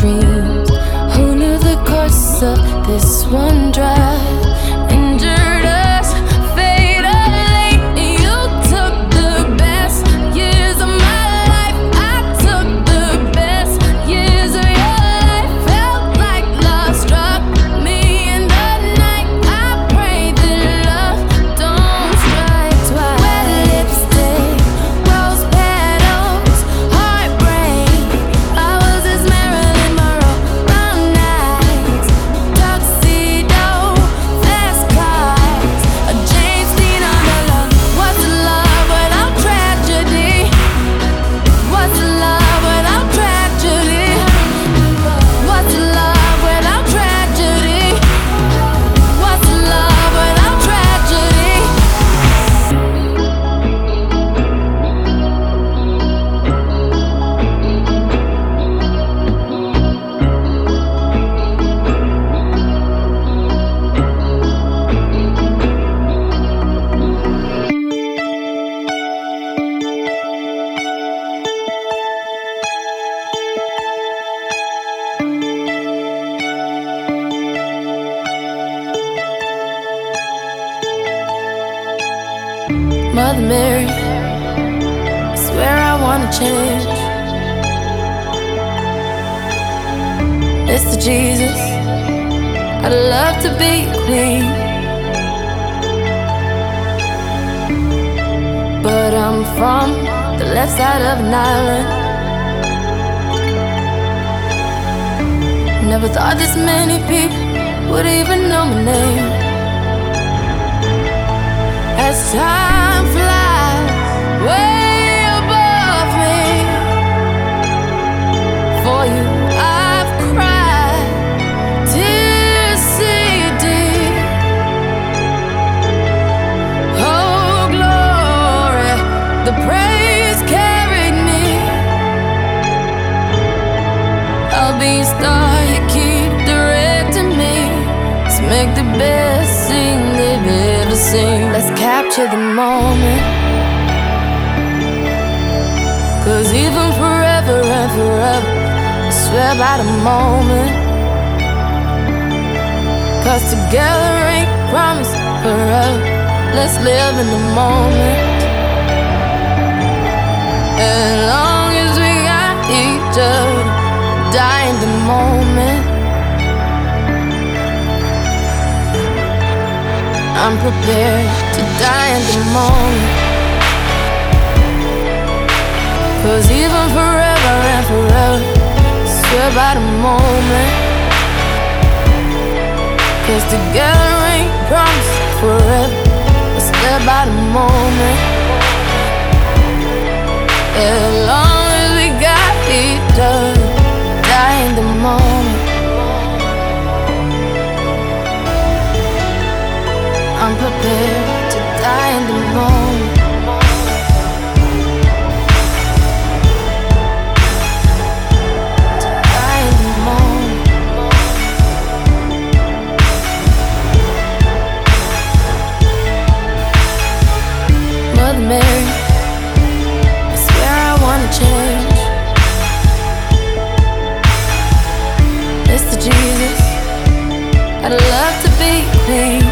dreams. Who knew the course of this one drive injured us fatally? You took the best years of my life. I took the best years of your life. Felt like love struck me in the night. I pray that love don't strike twice. Wet lipstick, rose petals, heartbreak. I was his Marilyn Monroe. Long nights, tuxedo, fast cars, a James Dean on the love. What's love without tragedy? What's love without tragedy? What's love without tragedy? What's love without tragedy? Mother Mary, I swear I wanna change. Mr. Jesus, I'd love to be queen, but I'm from the left side of an island. Never thought this many people would even know my name. As time flies way above me, for you I've cried tears see deep. Oh glory, the praise carried me. I'll be a star you keep directing me. Let's make the best scene they've ever seen. Let's capture the moment, 'cause even forever and forever, I swear by the moment. 'Cause together ain't promised forever. Let's live in the moment. As long as we got each other, die in the moment. I'm prepared to die in the moment. 'Cause even forever and forever, I swear by the moment. 'Cause together ain't promised forever. Let's live by the moment. As long as we got each other, die in the moment. I'm prepared to die in the moment. To die in the moment. Mother Mary, I swear I wanna change. Mr. Jesus, I'd love to be queen,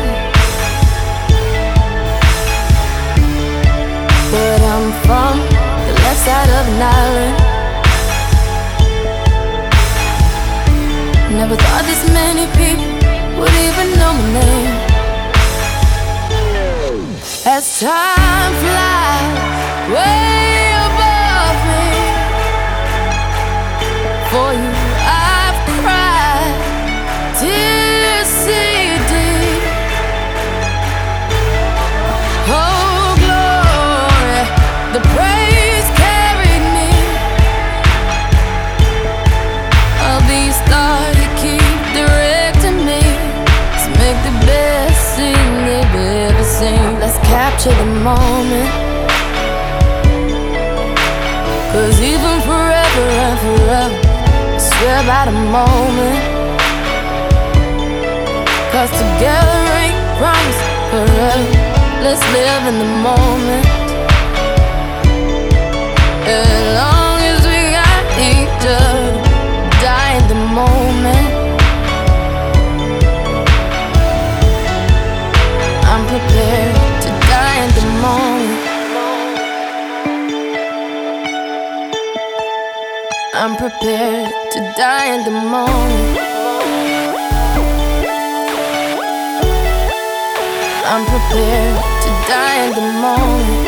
but I'm from the left side of an island. Never thought this many people would even know my name. As time flies way above me, for you I've cried tears see deep. Oh glory, the praise carried me. I'll be a star you keep directing me. Let's make the best scene they've ever seen. Let's capture the moment, 'cause even forever and forever, I swear by the moment. 'Cause together ain't promised forever. Let's live in the moment. As long as we got each other, die in the moment. I'm prepared to die in the moment. I'm prepared to die in the moment. I'm prepared to die in the moment.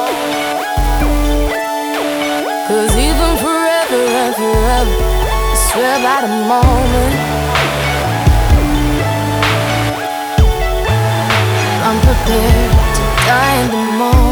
'Cause even forever and forever, I swear by the moment. I'm prepared to die in the moment.